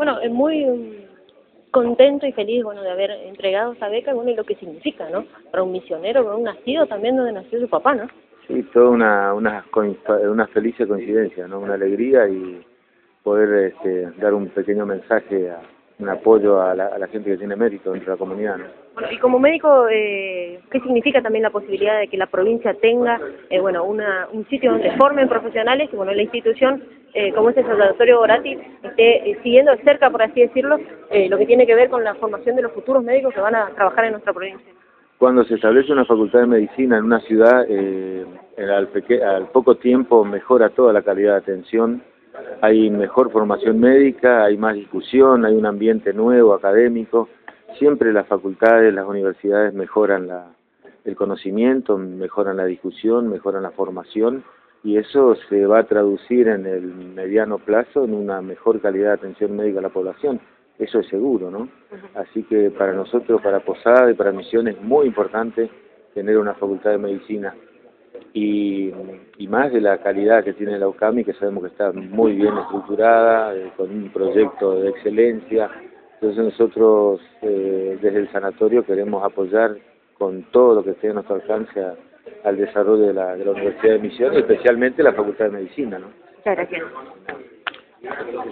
Bueno, muy contento y feliz, bueno, de haber entregado esa beca, bueno, y lo que significa, ¿no? Para un misionero, para un nacido también donde nació su papá, ¿no? Sí, toda una feliz coincidencia, ¿no? Una alegría y poder dar un pequeño mensaje, un apoyo a la gente que tiene mérito dentro de la comunidad, ¿no? Bueno, y como médico, ¿qué significa también la posibilidad de que la provincia tenga, bueno, un sitio donde formen profesionales y, bueno, la institución, como es el Laboratorio Borati, esté siguiendo de cerca, por así decirlo, lo que tiene que ver con la formación de los futuros médicos que van a trabajar en nuestra provincia? Cuando se establece una facultad de medicina en una ciudad, al poco tiempo mejora toda la calidad de atención, hay mejor formación médica, hay más discusión, hay un ambiente nuevo, académico. Siempre las facultades, las universidades mejoran el conocimiento, mejoran la discusión, mejoran la formación, y eso se va a traducir en el mediano plazo en una mejor calidad de atención médica a la población. Eso es seguro, ¿no? Así que para nosotros, para Posada y para Misiones, es muy importante tener una facultad de medicina. Y más de la calidad que tiene la UCAMI, que sabemos que está muy bien estructurada, con un proyecto de excelencia. Entonces nosotros desde el sanatorio queremos apoyar con todo lo que esté a nuestro alcance al desarrollo de la Universidad de Misiones, especialmente la Facultad de Medicina, ¿no? Muchas gracias.